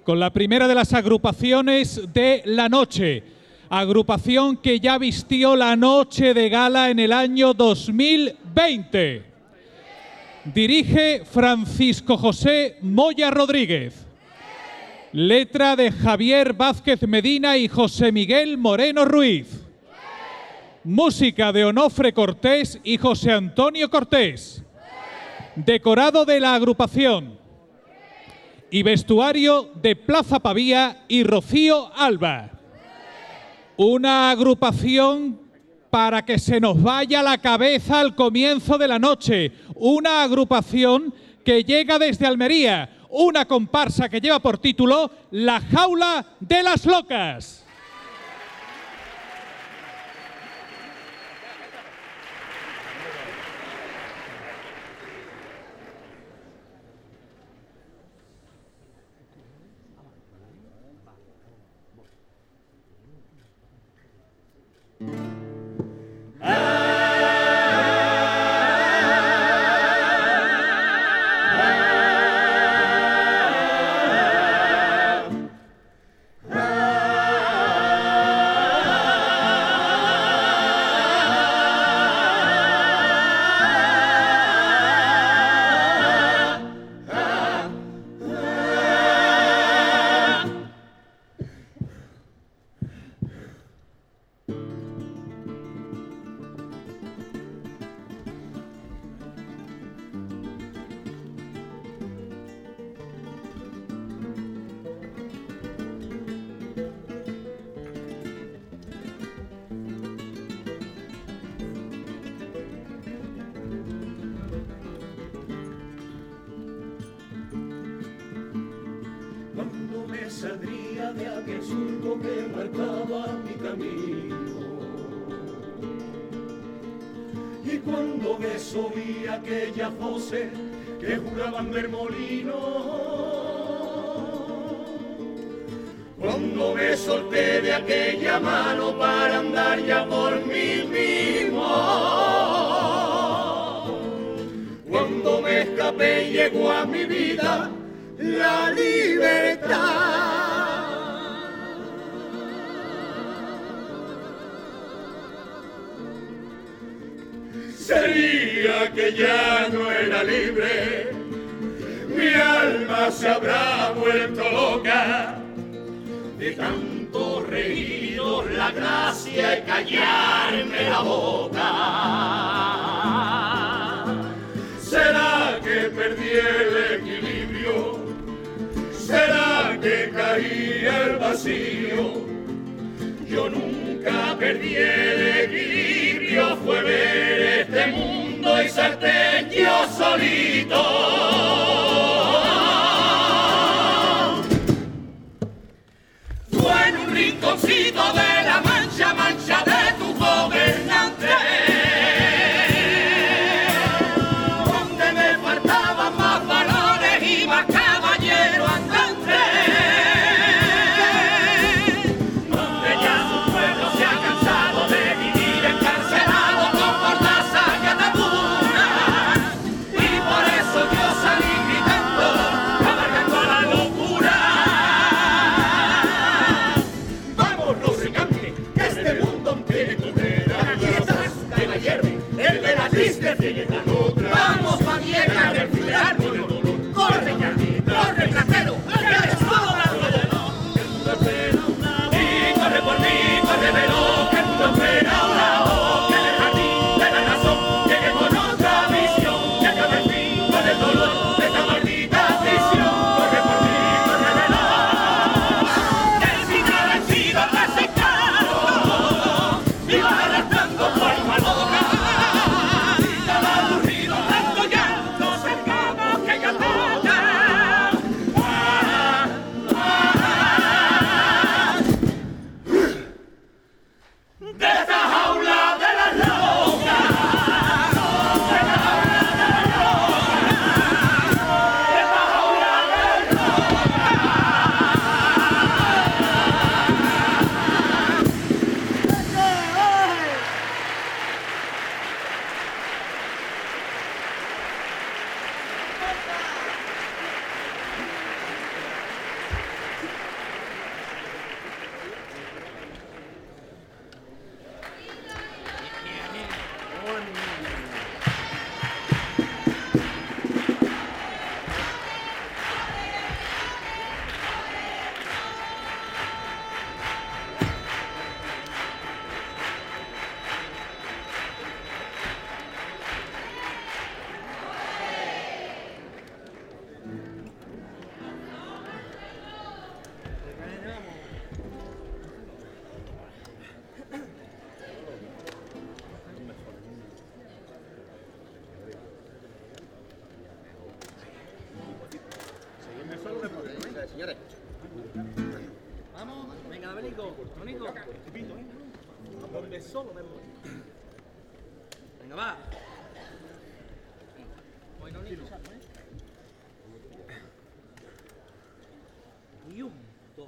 con la primera de las agrupaciones de la noche. Agrupación que ya vistió la noche de gala en el año 2020. Dirige Francisco José Moya Rodríguez. Letra de Javier Vázquez Medina y José Miguel Moreno Ruiz. Música de Onofre Cortés y José Antonio Cortés. Decorado de la agrupación. Y vestuario de Plaza Pavía y Rocío Alba. Una agrupación para que se nos vaya la cabeza al comienzo de la noche. Una agrupación que llega desde Almería. Una comparsa que lleva por título La Jaula de las Locas. Saldría de aquel surco que marcaba mi camino, y cuando desoí aquellas voces que juraban ver molino, cuando me solté de aquella mano para andar ya por mí mismo, cuando me escapé y llegó a mi vida la libertad. Sería que ya no era libre, mi alma se habrá vuelto loca, de tanto reír la gracia y callarme la boca. ¿Será que perdí el equilibrio? ¿Será que caí al vacío? Yo nunca perdí el equilibrio, fue ver este mundo y salté yo solito. Fue en un rinconcito de la Mancha, mancha de tu gobernante, donde me faltaban más valores y más caballero andante, donde ya su pueblo se ha cansado de vivir encarcelado con mordaza y ataduras, y por eso yo salí Vamos, venga, Abelico, Monico. Donde solo vemos. Venga, va. Bueno, Nico. Y un, dos.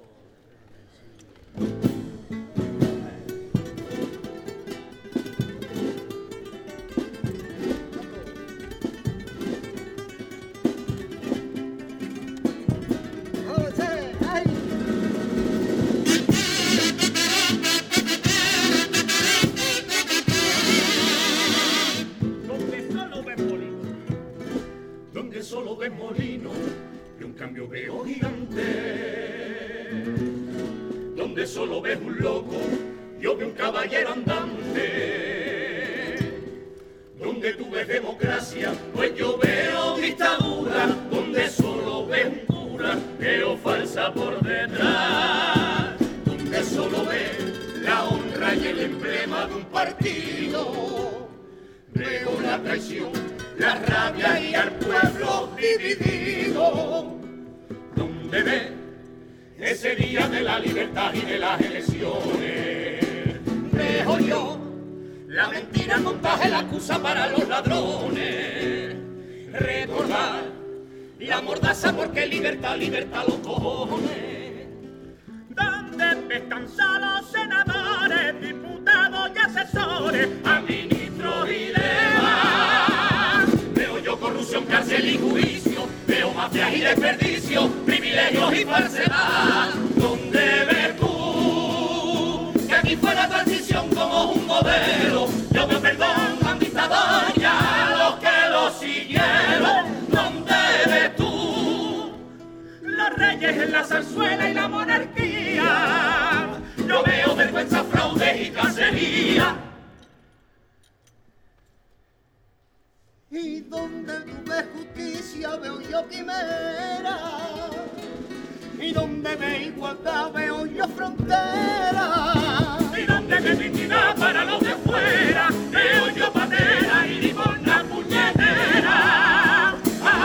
Solo ves molino y un cambio veo gigante. Donde solo ves un loco, yo veo un caballero andante. Donde tú ves democracia, pues yo veo dictadura. Donde solo ves un cura, veo falsa por detrás. Donde solo ves la honra y el emblema de un partido, veo la traición, la rabia y al pueblo dividido. Donde ve ese día de la libertad y de las elecciones, veo yo la mentira, el montaje, la excusa para los ladrones. Recordar la mordaza porque libertad, libertad los cojones. Donde ves cansados senadores, diputados y asesores, a ministros y demás. Veo yo corrupción, cárcel y juicio, veo mafias y desperdicio, privilegios y falsedad. ¿Dónde ves tú que aquí fue la transición como un modelo? Yo veo perdón a dictador y a los que lo siguieron. ¿Dónde ves tú los reyes en la zarzuela y la monarquía? Yo veo vergüenza, fraude y cacería. Y donde tú ves justicia veo yo quimera, y donde ves igualdad veo yo frontera, y donde ves dignidad para los de fuera veo yo patera y limosna puñetera.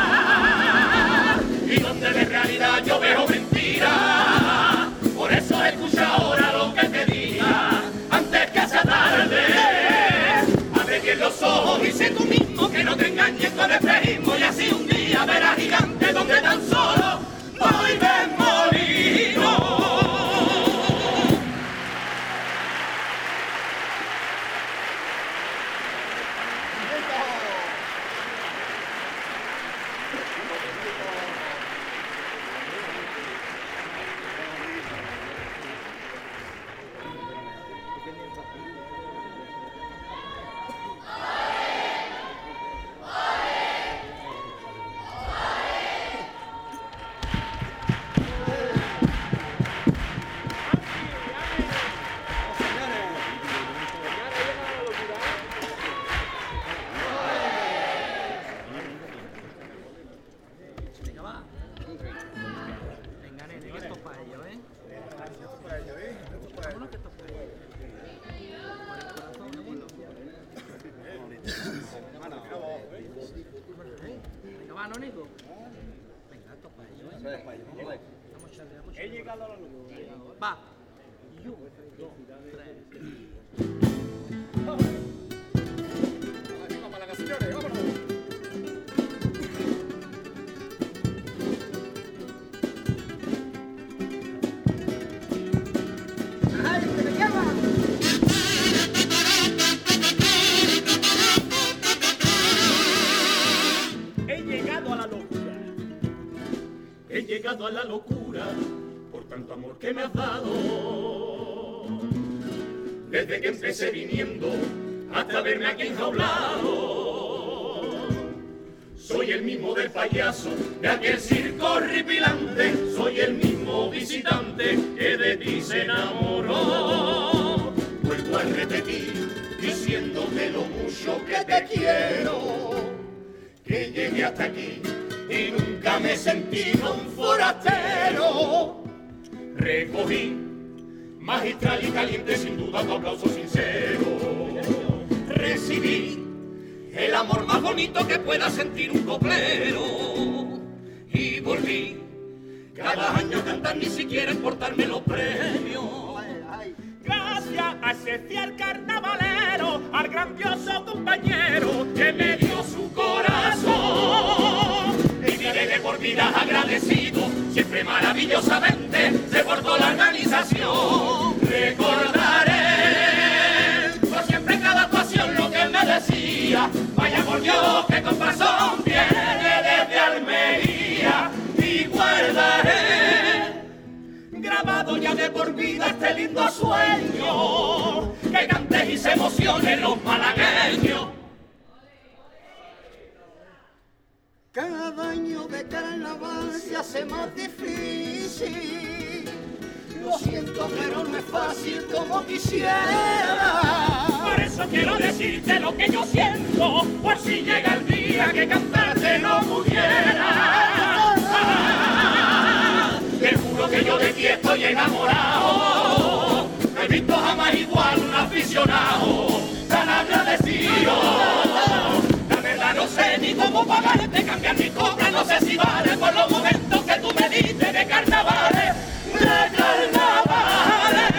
Y donde ves realidad yo veo mentira. Por eso escucha ahora lo que te diga antes que sea tarde. Abre bien los ojos y sé tú mismo que no te engañes con espejismo, y así un día verás gigante donde tan solo voy ves molino. Va. Y un, dos, tres. ¡ay, que me llama! He llegado a la locura, he llegado a la locura por tanto amor que me has dado. Desde que empecé viniendo hasta verme aquí enjaulado, soy el mismo del payaso de aquel circo horripilante, soy el mismo visitante que de ti se enamoró. Vuelvo a repetir diciéndote lo mucho que te quiero, que llegué hasta aquí y nunca me sentí un forastero. Recogí magistral y caliente sin duda tu aplauso sincero. Recibí el amor más bonito que pueda sentir un coplero. Y volví Cada año cantan ni siquiera importarme los premios. Gracias a ese fiel carnavalero, al grandioso compañero que me dio su corazón. Viviré de por vida agradecido, siempre maravillosamente se portó la organización. Recordaré por siempre en cada actuación lo que él me decía. Vaya por Dios que con razón viene desde Almería. Y guardaré grabado ya de por vida este lindo sueño, que cantes y se emocionen los malagueños. Cada año de carnaval se hace más difícil. Lo siento, pero no es fácil como quisiera. Por eso quiero decirte lo que yo siento, por si llega el día que cantarte no pudiera. Te juro que yo de ti estoy enamorado. No he visto jamás igual un aficionado tan agradecido. La verdad no sé ni cómo pagarte, cambiar mi cobra, no sé si vale por los momentos que tú me diste de carnavales, de carnavales.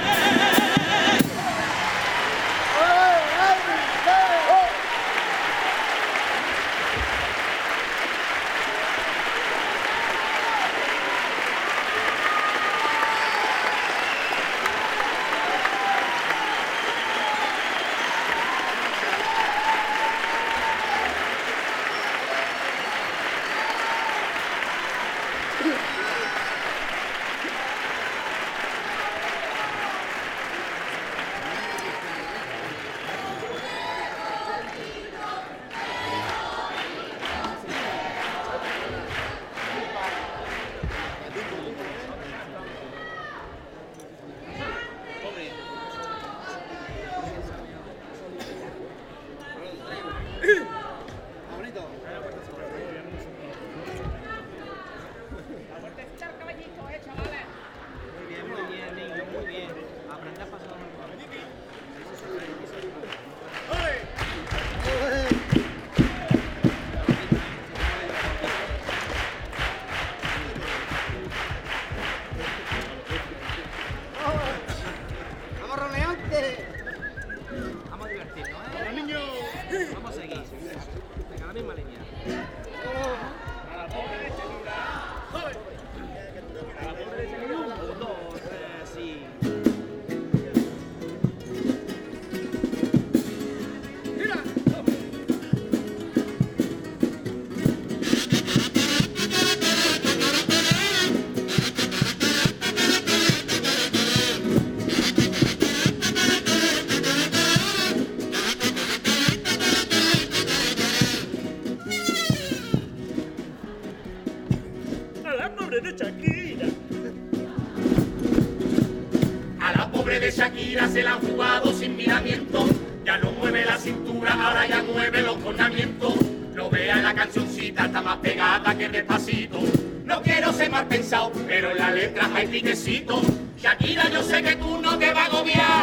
Shakira se la han jugado sin miramiento, ya no mueve la cintura, ahora ya mueve los cornamientos. Lo vea en la cancioncita, está más pegada que Despacito. No quiero ser mal pensado, pero en las letras hay piquecito. Shakira, yo sé que tú no te vas a agobiar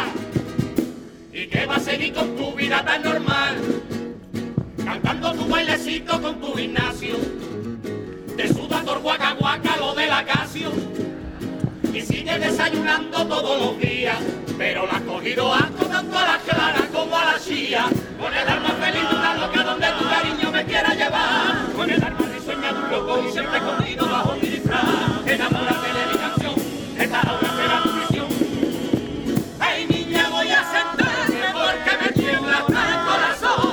y que vas a seguir con tu vida tan normal, cantando tu bailecito con tu gimnasio. Te suda por guaca guaca lo del Acacio y sigues desayunando todos los días, pero la has cogido asco tanto a la clara como a la chía. Con el alma feliz de una loca donde tu cariño me quiera llevar, con el alma risueña de un loco y siempre escondido bajo mi disfraz. Enamórate de mi canción, esta obra será tu misión. Ay niña, voy a sentarme porque me tiembla hasta el corazón.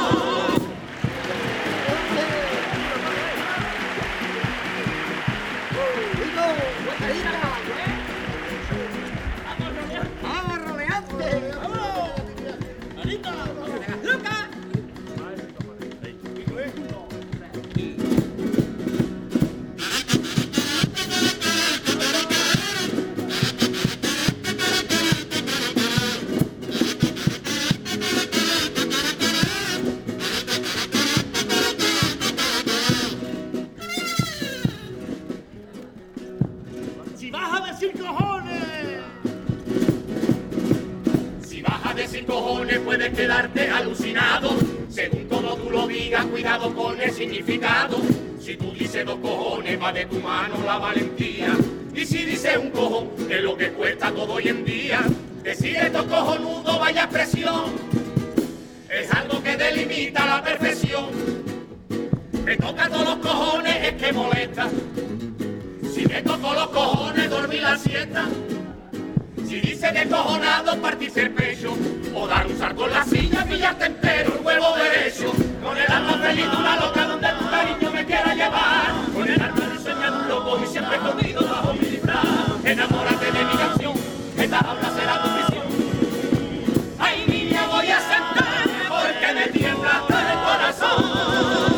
Puedes quedarte alucinado, según como tú lo digas, cuidado con el significado. Si tú dices 2 cojones, va de tu mano la valentía. Y si dices un cojón, es lo que cuesta todo hoy en día. Decir esto cojonudo, vaya expresión, es algo que delimita la perfección. Me toca todos los cojones, es que molesta. Si me toco los cojones, dormir la siesta. Si dice descojonado, partirse el pecho, o dar un salto en la silla, pillarte entero el huevo derecho. Con el alma feliz de una loca donde tu cariño me quiera llevar. Con el alma diseñado un loco y siempre escondido bajo mi disfraz. Enamórate de mi canción, esta jaula será tu prisión. Ay, niña, voy a sentarme porque me tiembla el corazón.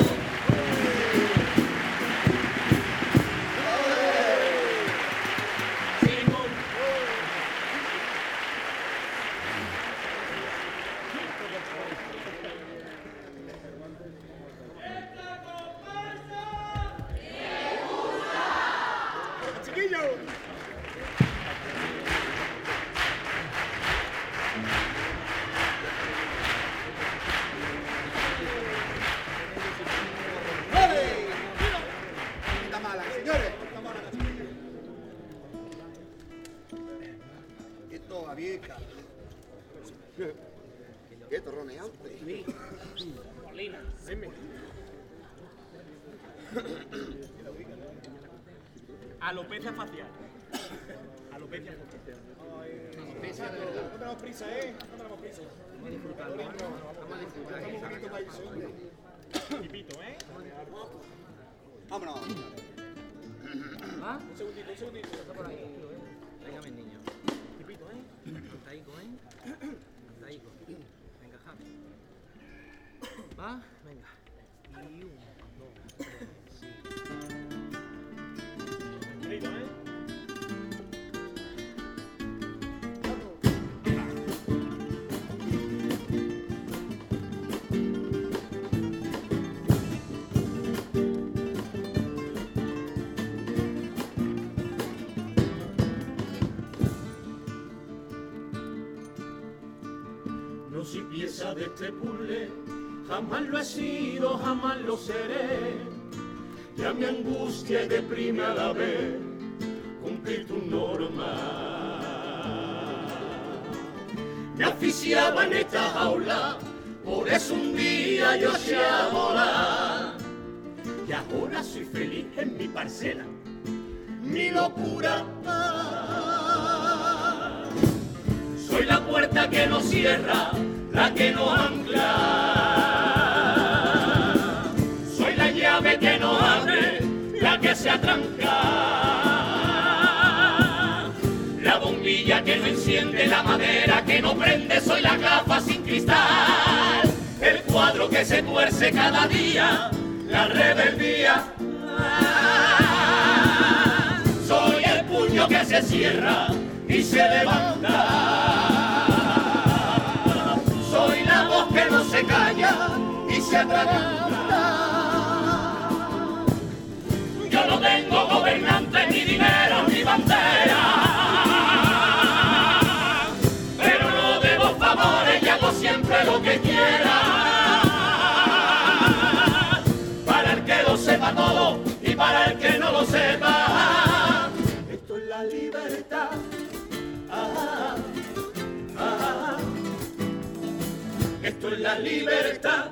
¿Qué torroneante? Molina. Alopecia facial. Alopecia facial. Alopecia de verdad. No tenemos prisa, ¿eh? No tenemos prisa. Vamos a disfrutarlo. Vamos a disfrutar. Un poquito para ir. Pipito, ¿eh? Vámonos. ¿Ah? Un segundito. Está por ahí. Venga, mi niño. Pipito, ¿eh? Cantaico, ¿eh? Cantaico. Venga, Javi. ¿Va? Venga. Y 1, 2, 3, sí. Listo, ¿eh? No soy pieza de este puzzle, jamás lo he sido, jamás lo seré. Ya mi angustia y deprime a la vez cumplir tu norma. Me asfixiaba en esta jaula, por eso un día yo eché a volar. Y ahora soy feliz en mi parcela, mi locura. Soy la puerta que no cierra, la que no ancla. Soy la llave que no abre, la que se atranca. La bombilla que no enciende, la madera que no prende. Soy la gafa sin cristal, el cuadro que se tuerce cada día, la rebeldía. Soy el puño que se cierra y se levanta. Soy la voz que no se calla y se atraganta. Yo no tengo gobernante, ni dinero, ni bandera, pero no debo favores y hago siempre lo que quiera. Para el que lo sepa todo y para el que no lo sepa, esto es la libertad. Esto es la libertad.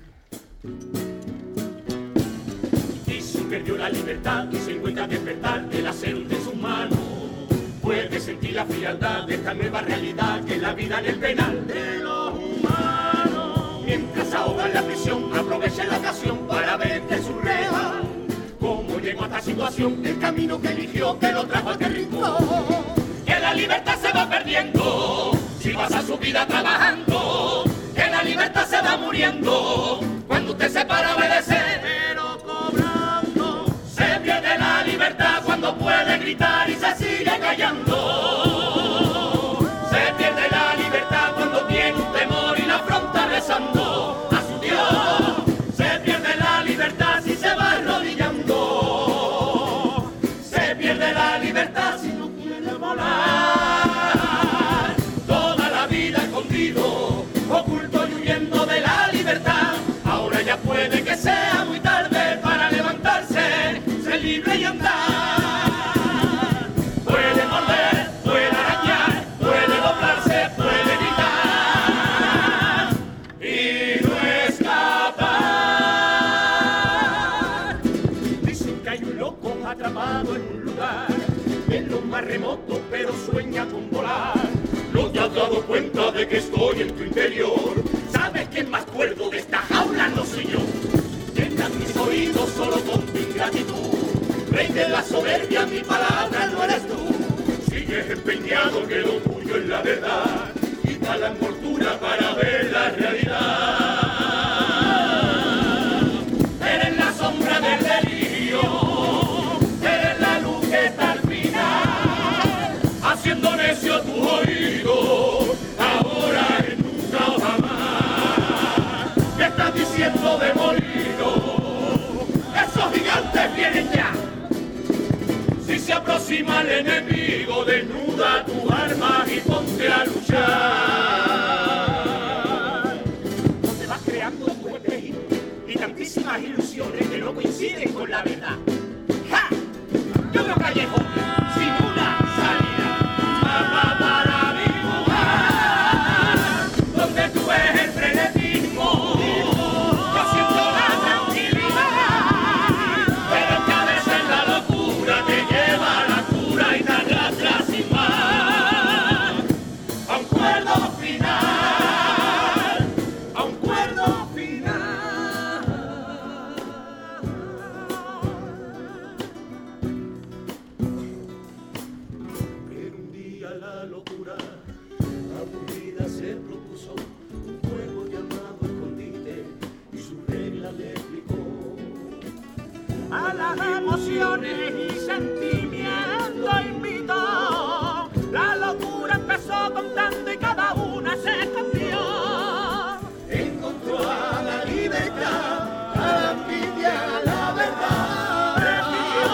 Y si perdió la libertad y se encuentra a despertar el acero de sus manos, puede sentir la frialdad de esta nueva realidad que es la vida en el penal de los humanos. Mientras ahoga en la prisión, aprovecha la ocasión para ver de su reja cómo llegó a esta situación, el camino que eligió que lo trajo a este rincón. Que la libertad se va perdiendo si pasa su vida trabajando. Que la libertad se va muriendo cuando usted se para a obedecer, pero cobrando. Se pierde la libertad cuando puede gritar y se sigue callando. Se pierde la libertad cuando tiene un temor y la afronta rezando a su Dios. Se pierde la libertad si se va arrodillando. Se pierde la libertad si no quiere volar. Toda la vida escondido, oculto y huyendo de la libertad. Ahora ya puede que sea muy tarde para levantar más remoto, pero sueña con volar. ¿No te has dado cuenta de que estoy en tu interior? ¿Sabes quién más cuerdo de esta jaula? No soy yo. Llenas mis oídos solo con tu ingratitud. Rey de la soberbia, mi palabra no eres tú. Sigues empeñado que lo tuyo es la verdad. Quita la envoltura para ver la realidad. Eres la sombra del delirio. Eres la luz que está al final, haciendo necio tu oído. Ahora es nunca o jamás. ¿Qué estás diciendo de molino? Esos gigantes vienen ya. Si se aproxima el enemigo, desnuda tus armas y ponte a luchar. No te vas creando tu espejismo y tantísimas ilusiones que no coinciden con la verdad. ¡Ja! Yo veo callejones sin una salida, mapa para dibujar, donde tú ves el frenetismo. Yo siento la tranquilidad, pero es que a veces la locura te lleva a la cura y te arrastra sin más. A un cuerdo final, a un cuerdo final. Pero un día la locura aburrida se propuso un juego llamado escondite y su regla le explicó A las emociones y sentimientos invitó. La locura empezó contando y cada una se escondió. encontró a la libertad, a la envidia, a la verdad. Prefirió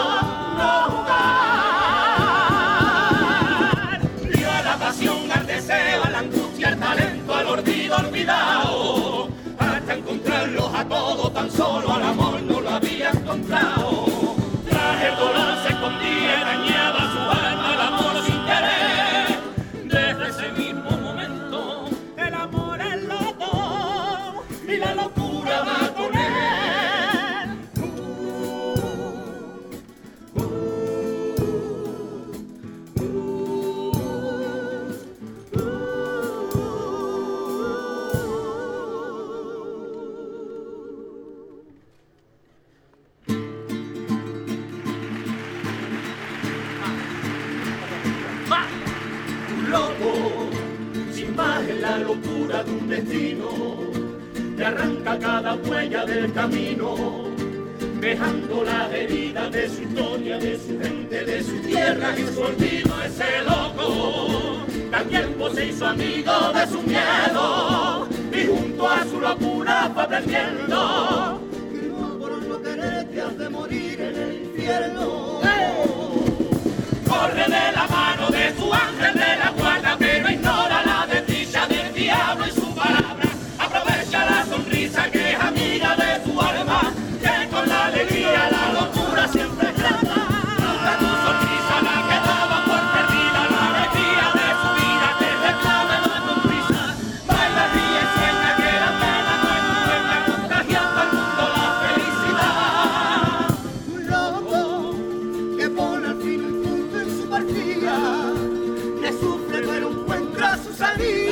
no jugar. Dio a la pasión, al deseo, a la angustia, al talento, al olvido olvidado, hasta encontrarlos a todos, tan solo al amor no lo había encontrado. Tras el dolor se escondía, dañaba su alma, el amor sin querer. Desde ese mismo momento El amor es loco y la locura va con él. ¡va! Un loco, sin más en la locura de un destino, te arranca cada huella del camino, dejando las heridas de su historia, de su gente, de su tierra y su olvido. Ese loco al tiempo se hizo amigo de su miedo y junto a su locura fue aprendiendo que no por no quererte has de morir en el infierno. corre de la mano de su ángel de la guarda, pero ignora la desdicha del diablo y su palabra. Aprovecha la sonrisa que es amiga de su alma, que con la alegría la locura siempre es grata. Nunca tu sonrisa la que daba por perdida, la alegría de su vida te reclama más con prisa. Baila, ríe, sueña que la pena no es buena, contagiando al mundo la felicidad. Un loco que pone al fin el punto en su partida, que sufre pero encuentra su salida.